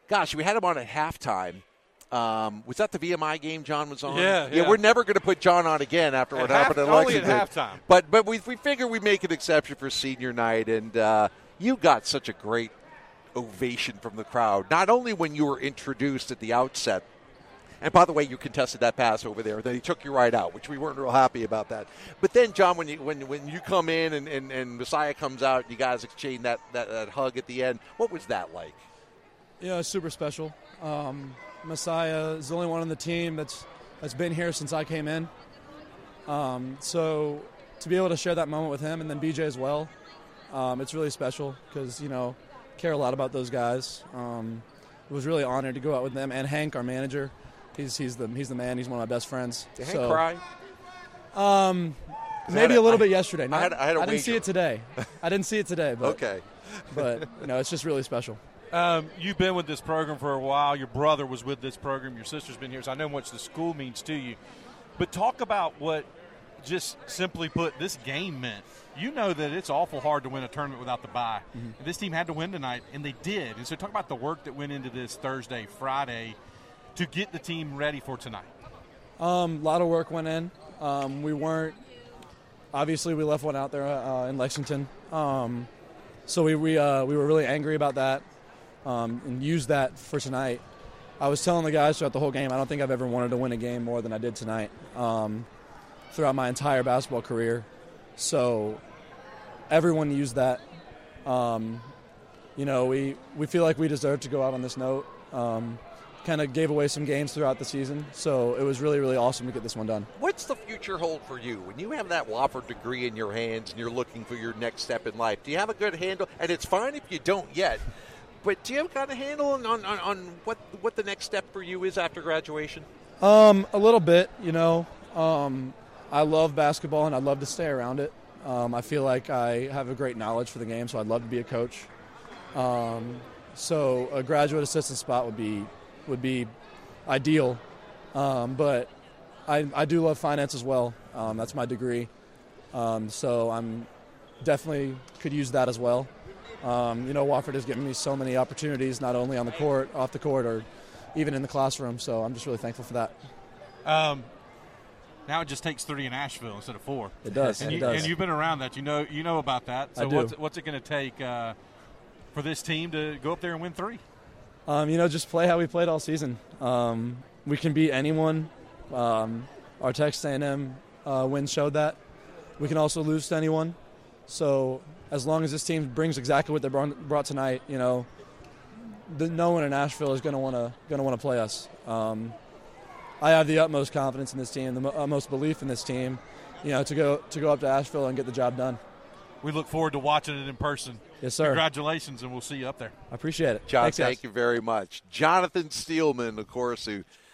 gosh, we had him on at halftime. Was that the VMI game John was on? Yeah. We're never going to put John on again after what happened at Lexington. Only at halftime. But we figure we make an exception for senior night, and you got such a great ovation from the crowd, not only when you were introduced at the outset, and by the way, you contested that pass over there. Then he took you right out, which we weren't real happy about that. But then, John, when you come in and Messiah comes out, you guys exchange that hug at the end. What was that like? Yeah, it's super special. Messiah is the only one on the team that's been here since I came in. So to be able to share that moment with him and then BJ as well, it's really special because, care a lot about those guys. I was really honored to go out with them and Hank, our manager. He's the man. He's one of my best friends. Did Hank cry? Maybe a little bit yesterday. I didn't see it today. But, okay. But, it's just really special. You've been with this program for a while. Your brother was with this program. Your sister's been here, so I know how much the school means to you. But talk about what, just simply put, this game meant. You know that it's awful hard to win a tournament without the bye. Mm-hmm. And this team had to win tonight, and they did. And so talk about the work that went into this Thursday, Friday, to get the team ready for tonight. A lot of work went in. We left one out there in Lexington. So we were really angry about that and used that for tonight. I was telling the guys throughout the whole game, I don't think I've ever wanted to win a game more than I did tonight throughout my entire basketball career. So everyone used that. We feel like we deserve to go out on this note. Kind of gave away some games throughout the season, so it was really, really awesome to get this one done. What's the future hold for you? When you have that Wofford degree in your hands and you're looking for your next step in life, do you have a good handle? And it's fine if you don't yet, but do you have kind of handle on what the next step for you is after graduation? A little bit, I love basketball and I'd love to stay around it. I feel like I have a great knowledge for the game, so I'd love to be a coach. So a graduate assistant spot would be ideal, but I do love finance as well. That's my degree, so I'm definitely could use that as well. Wofford has given me so many opportunities, not only on the court, off the court, or even in the classroom, so I'm just really thankful for that. Now it just takes 3 in Asheville instead of 4. It does. And you've been around that. You know about that. So what's it going to take for this team to go up there and win 3? Just play how we played all season. We can beat anyone. Our Texas A&M win showed that. We can also lose to anyone. So as long as this team brings exactly what they brought tonight, no one in Asheville is going to want to play us. I have the utmost confidence in this team, the utmost belief in this team, to go up to Asheville and get the job done. We look forward to watching it in person. Yes, sir. Congratulations, and we'll see you up there. I appreciate it. John, Thanks, thank you very much. Jonathan Steelman, of course, who –